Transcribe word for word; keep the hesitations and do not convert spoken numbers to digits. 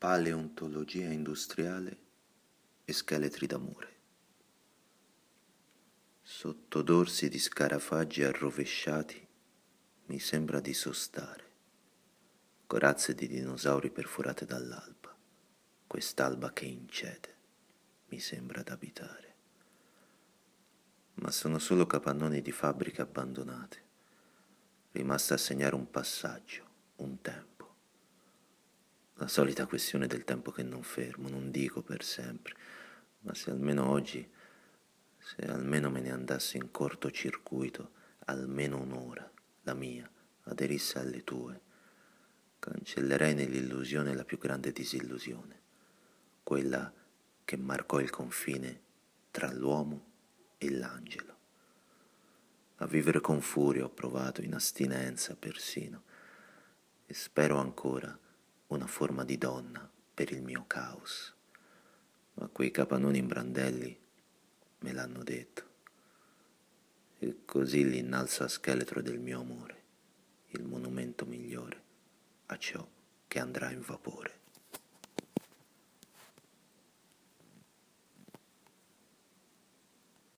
Paleontologia industriale e scheletri d'amore. Sotto dorsi di scarafaggi arrovesciati mi sembra di sostare, corazze di dinosauri perforate dall'alba, quest'alba che incede mi sembra d'abitare. Ma sono solo capannoni di fabbriche abbandonate, rimaste a segnare un passaggio, un tempo. La solita questione del tempo che non fermo, non dico per sempre, ma se almeno oggi, se almeno me ne andassi in cortocircuito, almeno un'ora, la mia, aderisse alle tue, cancellerei nell'illusione la più grande disillusione, quella che marcò il confine tra l'uomo e l'angelo. A vivere con furia ho provato, in astinenza persino, e spero ancora una forma di donna per il mio caos. Ma quei capannoni in brandelli me l'hanno detto. E così l'innalzo a scheletro del mio amore, il monumento migliore a ciò che andrà in vapore.